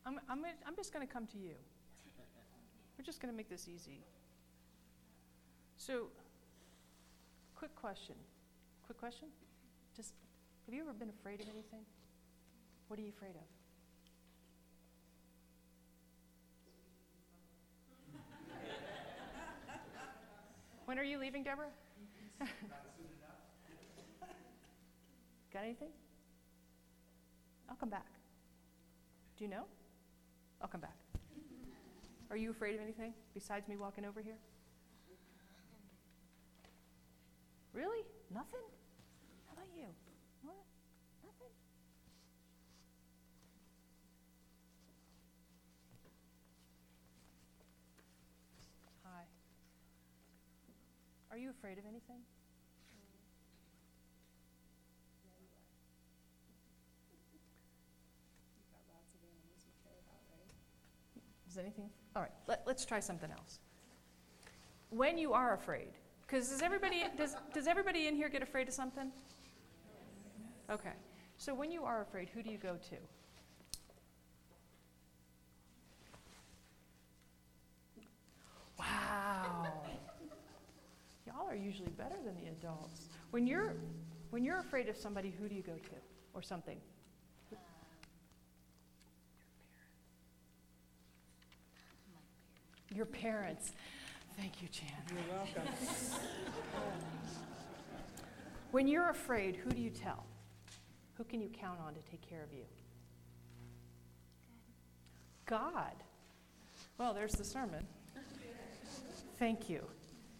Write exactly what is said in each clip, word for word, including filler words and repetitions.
I'm, I'm, I'm just going to come to you. We're just going to make this easy. So, quick question. Quick question? Just, have you ever been afraid of anything? What are you afraid of? When are you leaving, Deborah? Got anything? I'll come back. Do you know? I'll come back. Are you afraid of anything besides me walking over here? Really? Nothing? How about you? What? Nothing? Hi. Are you afraid of anything? Is anything? All right, let, let's try something else. When you are afraid, because does everybody does does everybody in here get afraid of something? Okay, so when you are afraid, who do you go to? Wow, y'all are usually better than the adults. When you're when you're afraid of somebody, who do you go to, or something? Your parents. Thank you, Jan. You're welcome. When you're afraid, who do you tell? Who can you count on to take care of you? God. God. Well, there's the sermon. Thank you.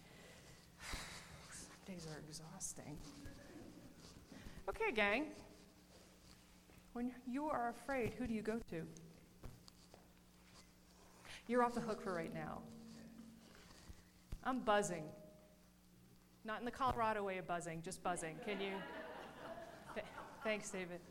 Some days are exhausting. Okay, gang. When you are afraid, who do you go to? You're off the hook for right now. I'm buzzing. Not in the Colorado way of buzzing, just buzzing. Can you? Th- Thanks, David.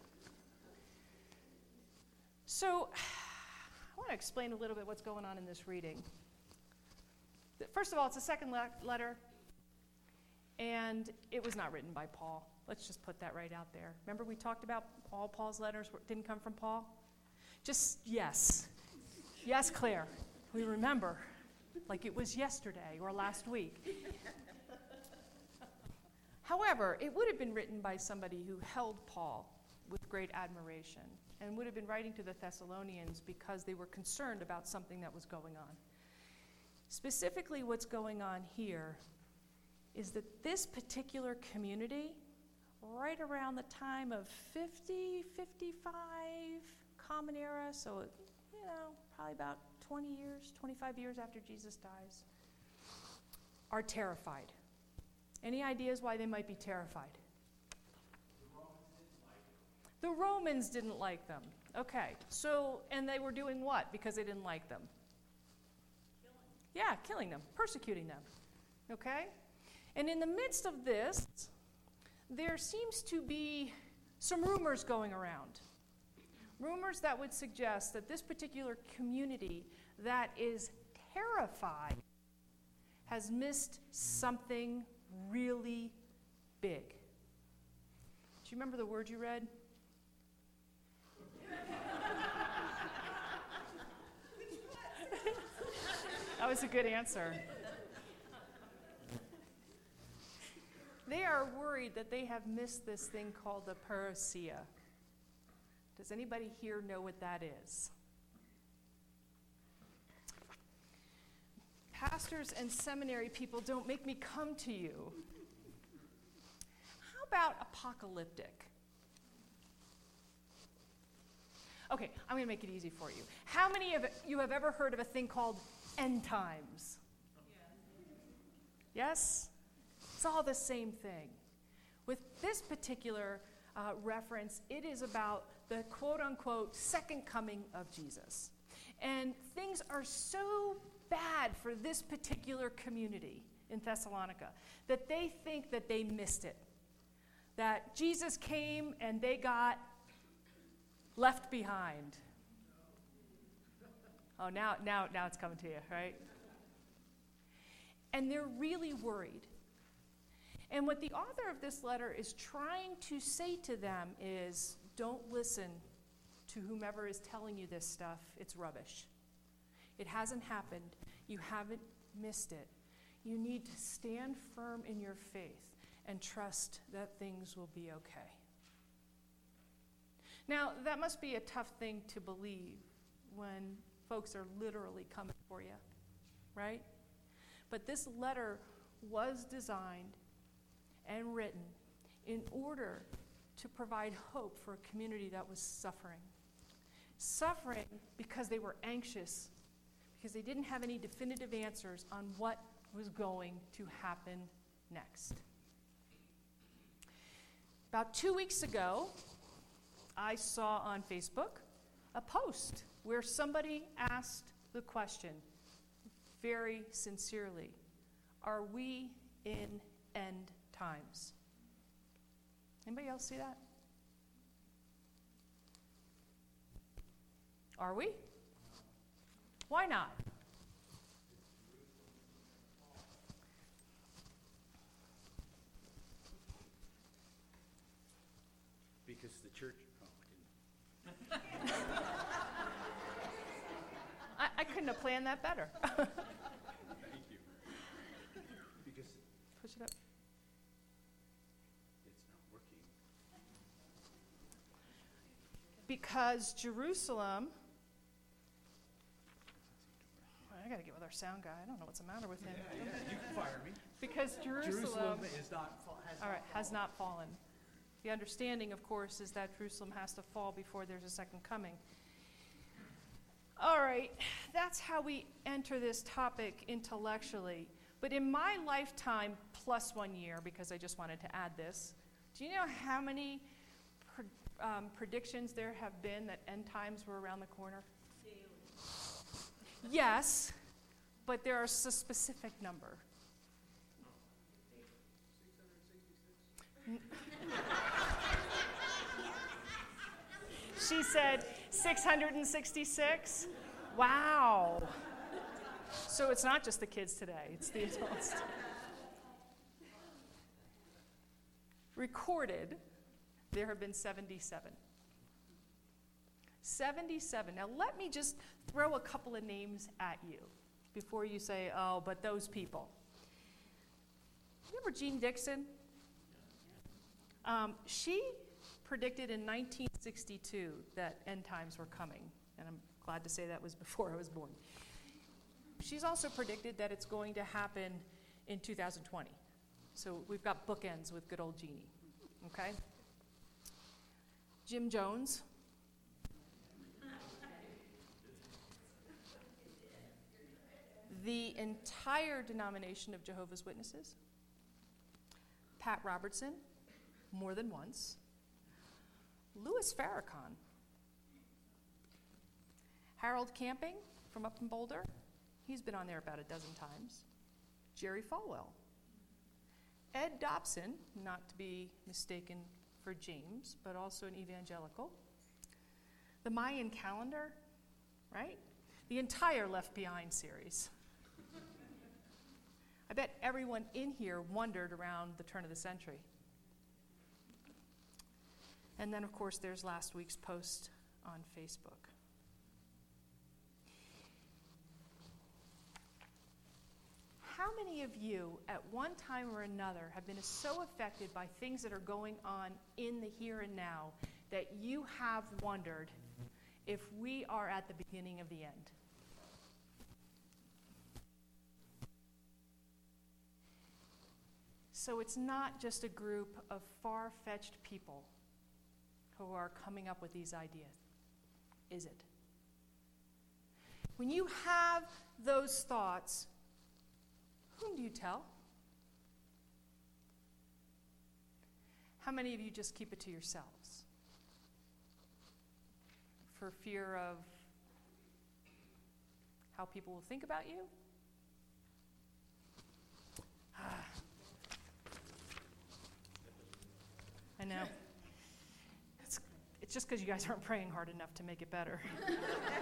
So, I want to explain a little bit what's going on in this reading. First of all, it's a second le- letter, and it was not written by Paul. Let's just put that right out there. Remember we talked about all Paul's letters didn't come from Paul? Just yes. Yes, Claire, we remember, like it was yesterday or last week. However, it would have been written by somebody who held Paul with great admiration and would have been writing to the Thessalonians because they were concerned about something that was going on. Specifically, what's going on here is that this particular community, right around the time of fifty, fifty-five, Common Era, so it, you know, probably about twenty years, twenty-five years after Jesus dies, are terrified. Any ideas why they might be terrified? The Romans didn't like them. Okay, so, and they were doing what because they didn't like them? Killing. Yeah, killing them, persecuting them. Okay? And in the midst of this, there seems to be some rumors going around. Rumors that would suggest that this particular community that is terrified has missed something really big. Do you remember the word you read? That was a good answer. They are worried that they have missed this thing called the parousia. Does anybody here know what that is? Pastors and seminary people, don't make me come to you. How about apocalyptic? Okay, I'm going to make it easy for you. How many of you have ever heard of a thing called end times? Yes? It's all the same thing. With this particular uh, reference, it is about the quote-unquote second coming of Jesus. And things are so bad for this particular community in Thessalonica that they think that they missed it. That Jesus came and they got left behind. Oh, now, now, now it's coming to you, right? And they're really worried. And what the author of this letter is trying to say to them is, don't listen to whomever is telling you this stuff, it's rubbish. It hasn't happened. You haven't missed it. You need to stand firm in your faith and trust that things will be okay. Now, that must be a tough thing to believe when folks are literally coming for you, right? But this letter was designed and written in order to provide hope for a community that was suffering. Suffering because they were anxious, because they didn't have any definitive answers on what was going to happen next. About two weeks ago, I saw on Facebook a post where somebody asked the question very sincerely, are we in end times? Anybody else see that? Are we? Why not? Because the church. Oh, I, I couldn't have planned that better. Thank you. Because Push it up. it's not working. Because Jerusalem. I got to get with our sound guy. I don't know what's the matter with him. Yeah, yeah, you can fire me. Because Jerusalem, Jerusalem is not. Has all right, not has not fallen. The understanding, of course, is that Jerusalem has to fall before there's a second coming. All right, that's how we enter this topic intellectually. But in my lifetime, plus one year, because I just wanted to add this, do you know how many pre- um, predictions there have been that end times were around the corner? Daily. Yes, but there are a specific number. She said six hundred sixty-six. Wow. So it's not just the kids today, it's the adults. Recorded, there have been seventy-seven. seventy-seven. Now let me just throw a couple of names at you before you say, oh, but those people. Remember Jean Dixon? Um, she predicted in nineteen sixty-two that end times were coming, and I'm glad to say that was before I was born. She's also predicted that it's going to happen in two thousand twenty. So we've got bookends with good old Jeannie, okay? Jim Jones. The entire denomination of Jehovah's Witnesses. Pat Robertson, more than once. Louis Farrakhan. Harold Camping from up in Boulder. He's been on there about a dozen times. Jerry Falwell. Ed Dobson, not to be mistaken for James, but also an evangelical. The Mayan calendar, right? The entire Left Behind series. I bet everyone in here wondered around the turn of the century. And then, of course, there's last week's post on Facebook. How many of you, at one time or another, have been so affected by things that are going on in the here and now that you have wondered if we are at the beginning of the end? So it's not just a group of far-fetched people who are coming up with these ideas, is it? When you have those thoughts, whom do you tell? How many of you just keep it to yourselves? For fear of how people will think about you? I know. It's, it's just because you guys aren't praying hard enough to make it better. So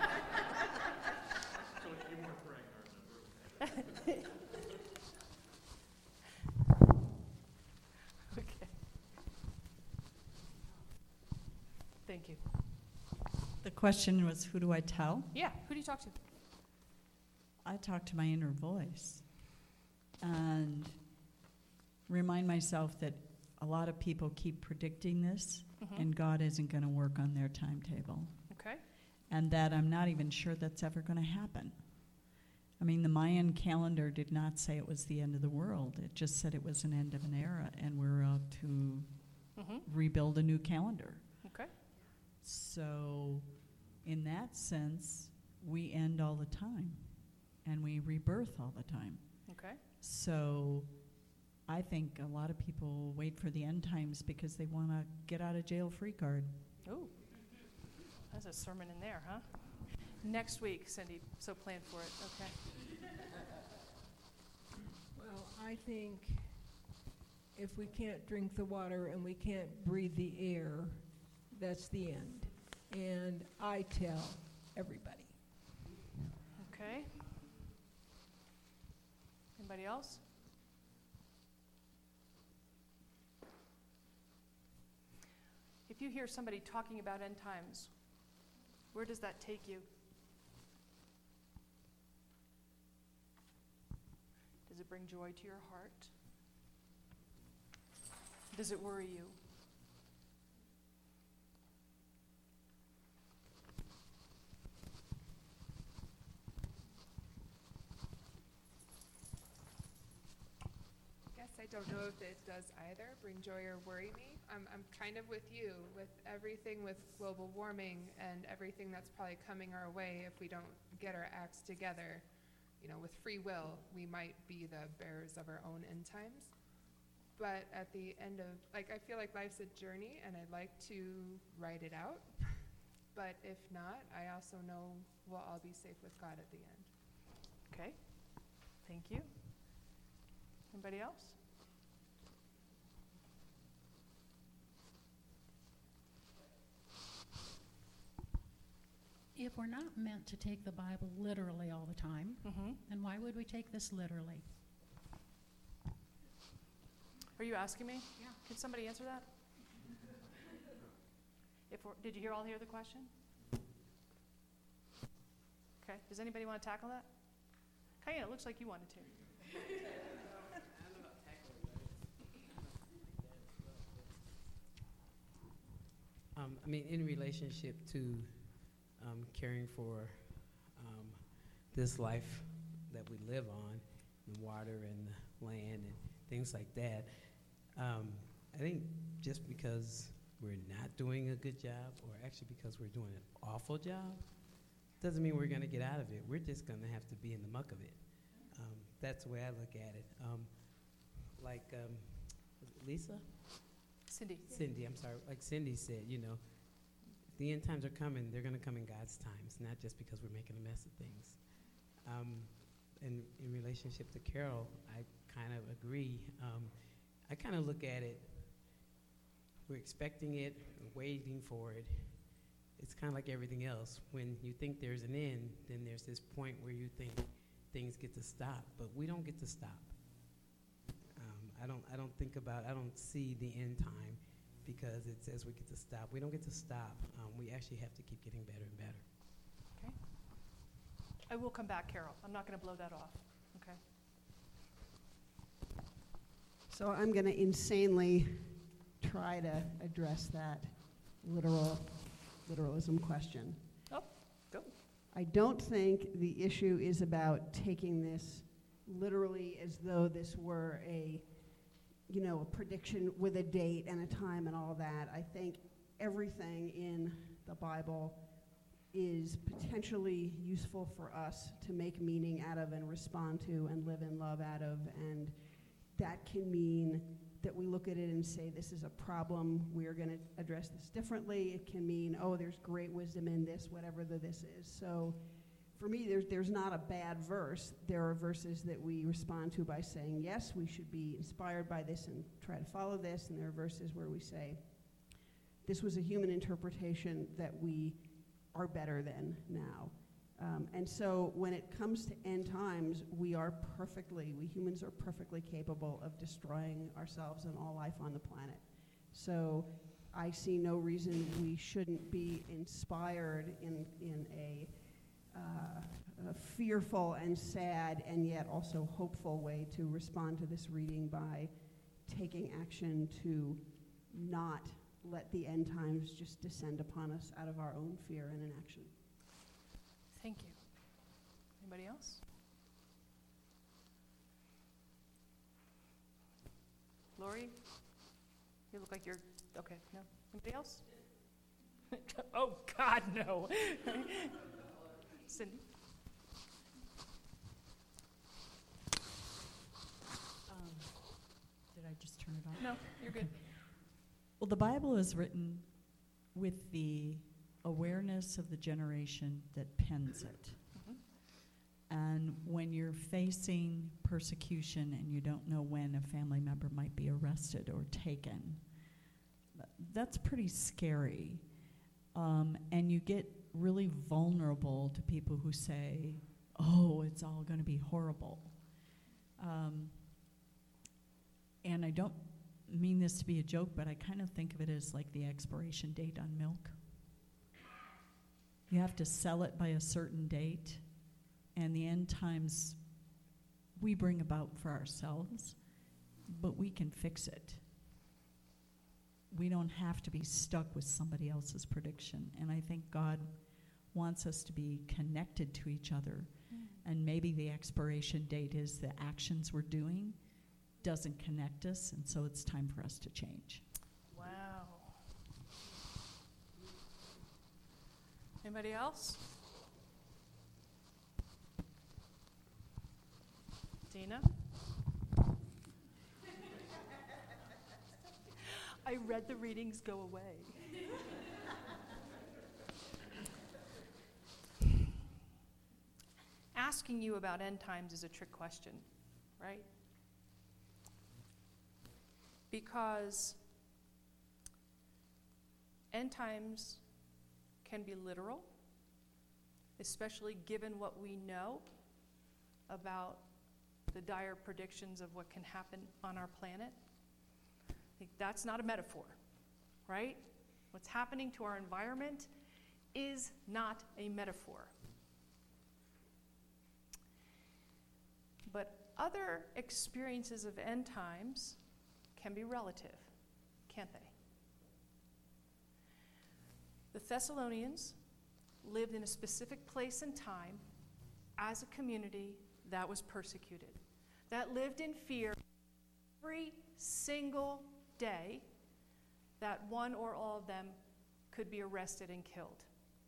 you weren't praying hard enough. Okay. Thank you. The question was, who do I tell? Yeah, who do you talk to? I talk to my inner voice and remind myself that a lot of people keep predicting this, Mhm. and God isn't going to work on their timetable, Okay. and that I'm not even sure that's ever going to happen. I mean, the Mayan calendar did not say it was the end of the world. It just said it was an end of an era, and we're out to Mhm. rebuild a new calendar. Okay. So, in that sense, we end all the time, and we rebirth all the time. Okay. So, I think a lot of people wait for the end times because they want to get out of jail free card. Ooh, there's a sermon in there, huh? Next week, Cindy, so plan for it, okay. Well, I think if we can't drink the water and we can't breathe the air, that's the end. And I tell everybody. Okay. Anybody else? If you hear somebody talking about end times, where does that take you? Does it bring joy to your heart? Does it worry you? Guess I don't know if it does either, bring joy or worry me. I'm, I'm kind of with you, with everything with global warming and everything that's probably coming our way if we don't get our acts together. You know, with free will, we might be the bearers of our own end times. But at the end of, like, I feel like life's a journey and I'd like to write it out. But if not, I also know we'll all be safe with God at the end. Okay, thank you. Anybody else? If we're not meant to take the Bible literally all the time, Mm-hmm. then why would we take this literally? Are you asking me? Yeah. Can somebody answer that? If we're, did you hear all hear the question? Okay. Does anybody want to tackle that? Kayana, it looks like you wanted to. Um, I mean, in relationship to um, caring for um, this life that we live on, the water and the land and things like that, um, I think just because we're not doing a good job, or actually because we're doing an awful job, doesn't mean we're going to get out of it. We're just going to have to be in the muck of it. Um, that's the way I look at it. Um, like um, was it Lisa? Cindy. Cindy, I'm sorry. Like Cindy said, you know, the end times are coming. They're going to come in God's times, not just because we're making a mess of things. Um, and in relationship to Carol, I kind of agree. Um, I kind of look at it, we're expecting it, we're waiting for it. It's kind of like everything else. When you think there's an end, then there's this point where you think things get to stop, but we don't get to stop. Um, I don't. I don't think about. I don't see the end time because it says we get to stop. We don't get to stop. Um, we actually have to keep getting better and better. Okay. I will come back, Carol. I'm not going to blow that off. Okay. So I'm going to insanely try to address that literal literalism question. Oh, go. I don't think the issue is about taking this literally as though this were a, you know, a prediction with a date and a time and all that. I think everything in the Bible is potentially useful for us to make meaning out of and respond to and live in love out of, and that can mean that we look at it and say, this is a problem, we're going to address this differently. It can mean, oh, there's great wisdom in this, whatever the this is. So for me, there's, there's not a bad verse. There are verses that we respond to by saying, yes, we should be inspired by this and try to follow this. And there are verses where we say, this was a human interpretation that we are better than now. Um, and so when it comes to end times, we are perfectly, we humans are perfectly capable of destroying ourselves and all life on the planet. So I see no reason we shouldn't be inspired in, in a, uh, a fearful and sad and yet also hopeful way to respond to this reading by taking action to not let the end times just descend upon us out of our own fear and inaction. Thank you. Anybody else? Lori? You look like you're, okay, no. Anybody else? Oh, God, no. Cindy? Um, Did I just turn it off? No, you're good. Well, the Bible is written with the awareness of the generation that pens it. Mhm. And when you're facing persecution and you don't know when a family member might be arrested or taken, th- that's pretty scary. Um, and you get really vulnerable to people who say, oh, it's all going to be horrible. Um, and I don't mean this to be a joke, but I kind of think of it as like the expiration date on milk. You have to sell it by a certain date, and the end times we bring about for ourselves, but we can fix it. We don't have to be stuck with somebody else's prediction, and I think God wants us to be connected to each other, Mm. and maybe the expiration date is the actions we're doing doesn't connect us, and so it's time for us to change. Wow. Anybody else? Dina? I read the readings go away. Asking you about end times is a trick question, right? Because end times can be literal, especially given what we know about the dire predictions of what can happen on our planet. I think that's not a metaphor, right? What's happening to our environment is not a metaphor. But other experiences of end times can be relative, can't they? The Thessalonians lived in a specific place and time as a community that was persecuted, that lived in fear every single day that one or all of them could be arrested and killed.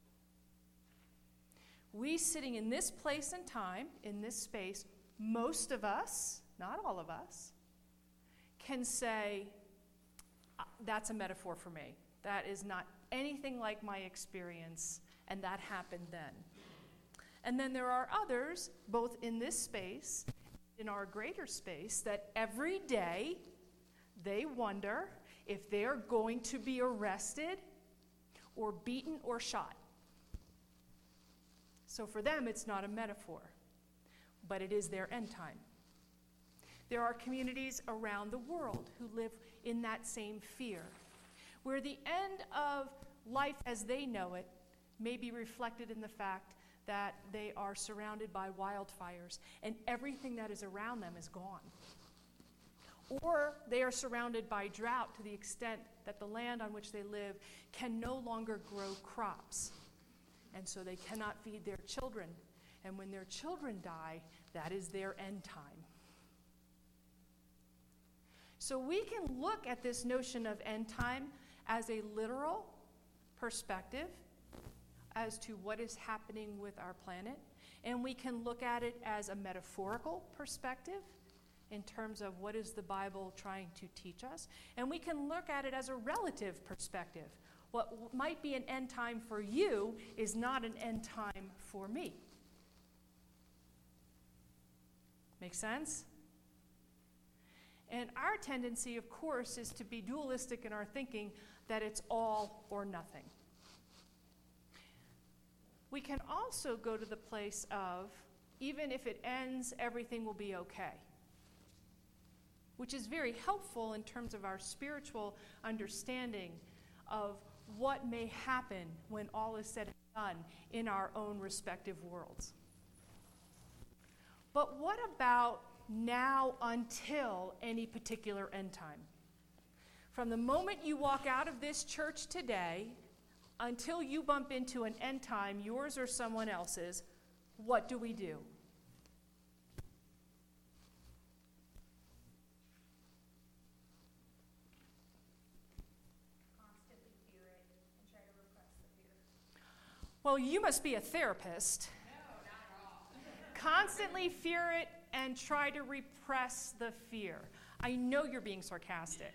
We sitting in this place and time, in this space, most of us, not all of us, can say, that's a metaphor for me. That is not anything like my experience, and that happened then. And then there are others, both in this space, in our greater space, that every day they wonder if they're going to be arrested or beaten or shot. So for them, it's not a metaphor, but it is their end time. There are communities around the world who live in that same fear, where the end of life as they know it may be reflected in the fact that they are surrounded by wildfires and everything that is around them is gone. Or they are surrounded by drought to the extent that the land on which they live can no longer grow crops. And so they cannot feed their children. And when their children die, that is their end time. So we can look at this notion of end time as a literal perspective as to what is happening with our planet, and we can look at it as a metaphorical perspective in terms of what is the Bible trying to teach us, and we can look at it as a relative perspective. What w- might be an end time for you is not an end time for me. Make sense? And our tendency, of course, is to be dualistic in our thinking that it's all or nothing. We can also go to the place of, even if it ends, everything will be okay, which is very helpful in terms of our spiritual understanding of what may happen when all is said and done in our own respective worlds. But what about now until any particular end time? From the moment you walk out of this church today until you bump into an end time, yours or someone else's, what do we do? Constantly fear it and try to repress the fear. Well, you must be a therapist. No, not at all. Constantly fear it and try to repress the fear. I know you're being sarcastic.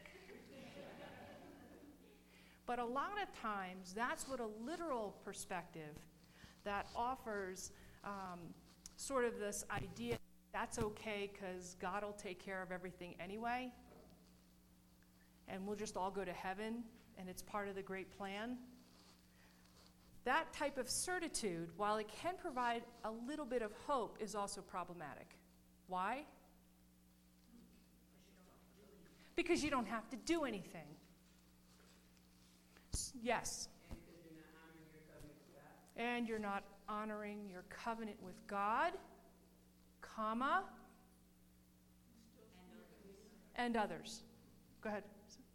But a lot of times, that's what a literal perspective that offers um, sort of this idea that's okay because God will take care of everything anyway, and we'll just all go to heaven, and it's part of the great plan. That type of certitude, while it can provide a little bit of hope, is also problematic. Why? Because you don't have to do anything. S- Yes. And you're not honoring your covenant with God, comma, and others. Go ahead.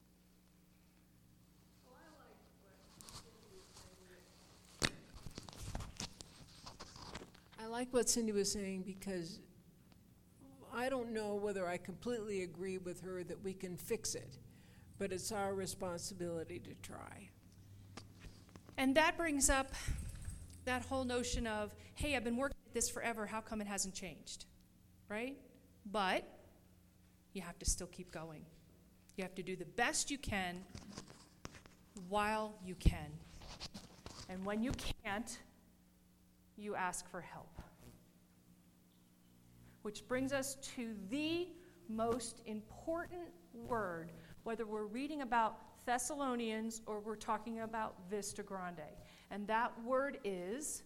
I like what Cindy was saying because I don't know whether I completely agree with her that we can fix it, but it's our responsibility to try. And that brings up that whole notion of, hey, I've been working at this forever, how come it hasn't changed? Right? But you have to still keep going. You have to do the best you can while you can. And when you can't, you ask for help. Which brings us to the most important word, whether we're reading about Thessalonians or we're talking about Vista Grande. And that word is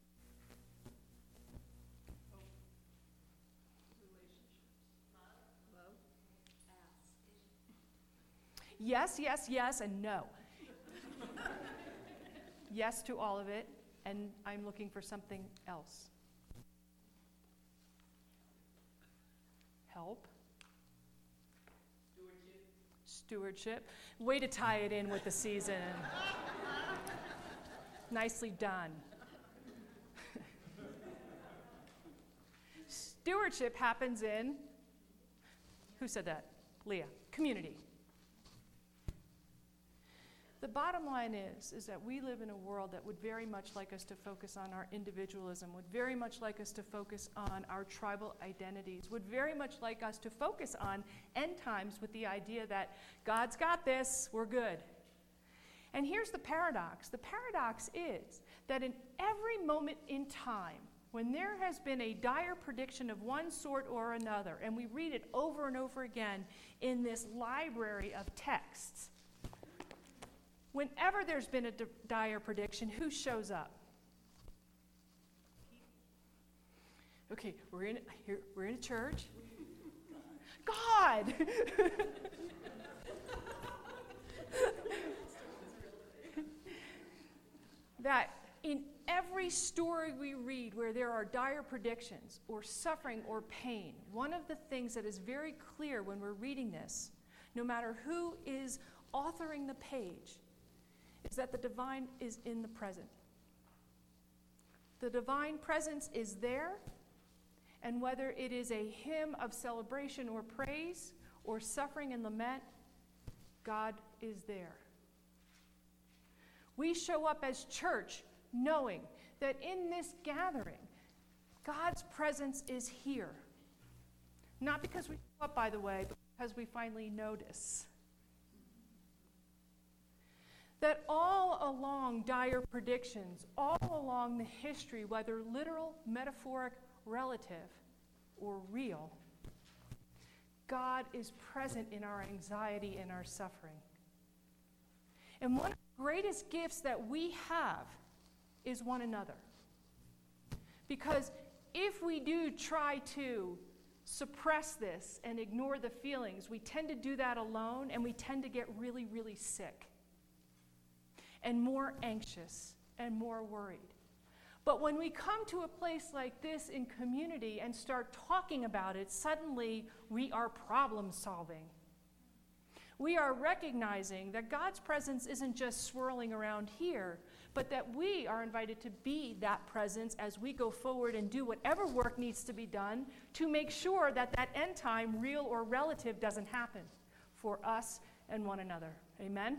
yes, yes, yes, and no. Yes to all of it, and I'm looking for something else. Help. Stewardship. Stewardship. Way to tie it in with the season. Nicely done. Stewardship happens in, who said that? Leah. Community. The bottom line is, is that we live in a world that would very much like us to focus on our individualism, would very much like us to focus on our tribal identities, would very much like us to focus on end times with the idea that God's got this, we're good. And here's the paradox. The paradox is that in every moment in time, when there has been a dire prediction of one sort or another, and we read it over and over again in this library of texts, whenever there's been a d- dire prediction, who shows up? Okay, we're in here. We're in a church. God. That in every story we read where there are dire predictions or suffering or pain, one of the things that is very clear when we're reading this, no matter who is authoring the page, is that the divine is in the present. The divine presence is there, and whether it is a hymn of celebration or praise or suffering and lament, God is there. We show up as church knowing that in this gathering, God's presence is here. Not because we show up, by the way, but because we finally notice. That all along dire predictions, all along the history, whether literal, metaphoric, relative, or real, God is present in our anxiety and our suffering. And one of the greatest gifts that we have is one another. Because if we do try to suppress this and ignore the feelings, we tend to do that alone, and we tend to get really, really sick. and more anxious and more worried. But when we come to a place like this in community and start talking about it, suddenly we are problem solving. We are recognizing that God's presence isn't just swirling around here, but that we are invited to be that presence as we go forward and do whatever work needs to be done to make sure that that end time, real or relative, doesn't happen for us and one another. Amen?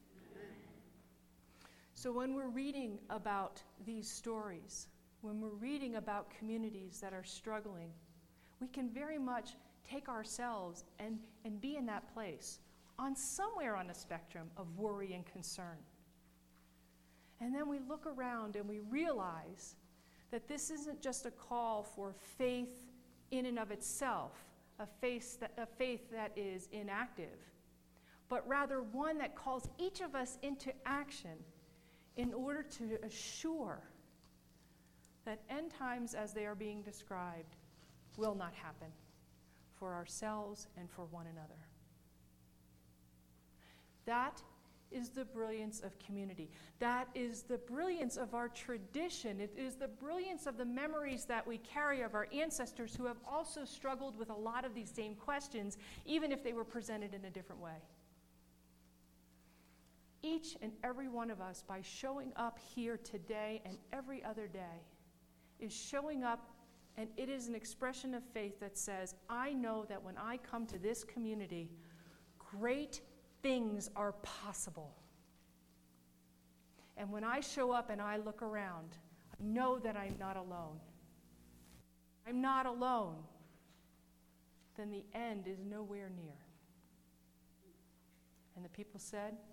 So when we're reading about these stories, when we're reading about communities that are struggling, we can very much take ourselves and, and be in that place on somewhere on the spectrum of worry and concern. And then we look around and we realize that this isn't just a call for faith in and of itself, a faith that, a faith that is inactive, but rather one that calls each of us into action in order to assure that end times as they are being described will not happen for ourselves and for one another. That is the brilliance of community. That is the brilliance of our tradition. It is the brilliance of the memories that we carry of our ancestors who have also struggled with a lot of these same questions, even if they were presented in a different way. Each and every one of us, by showing up here today and every other day, is showing up, and it is an expression of faith that says, I know that when I come to this community, great things are possible. And when I show up and I look around, I know that I'm not alone. I'm not alone. Then the end is nowhere near. And the people said,